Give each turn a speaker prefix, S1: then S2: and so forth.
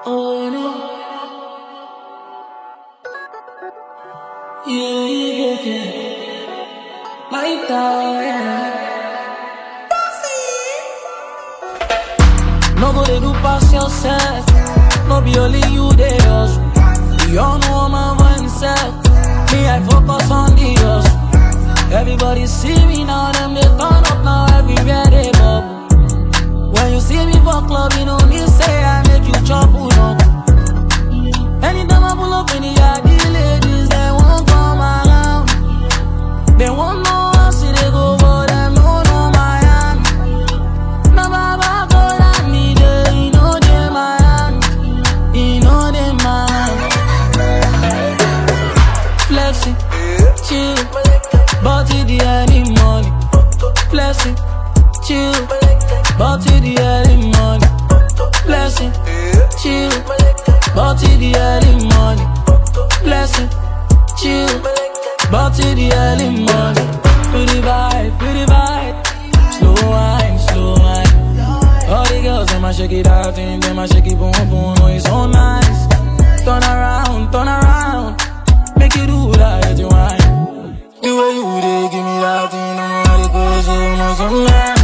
S1: Oh no. Yeah. Like that, yeah. No go dey do pass yourself. No be only you dey hustle. We all know my mindset. Me, I focus on the hustle. Everybody see me now, them they turn up now. Everywhere they bubble. When you see me for club, you know me say I make you chop up. Anytime I pull up in the yard, the ladies they won't come around. They won't know how see they go, but them don't know my hand. No baba go down me there, you know they my hand. You know they my hand. Flexing, chill, but in the early morning. Flexing, chill, but in the early morning. Flexing, chill, but in the early morning. Flexing, chill, but in the early morning. Pretty vibe, slow wine. All the girls, them a shake it out, them a shake it boom boom, oh it's so nice. Turn around, make it do that you want. The way you dey give me that thing, I'm ready to go so nice.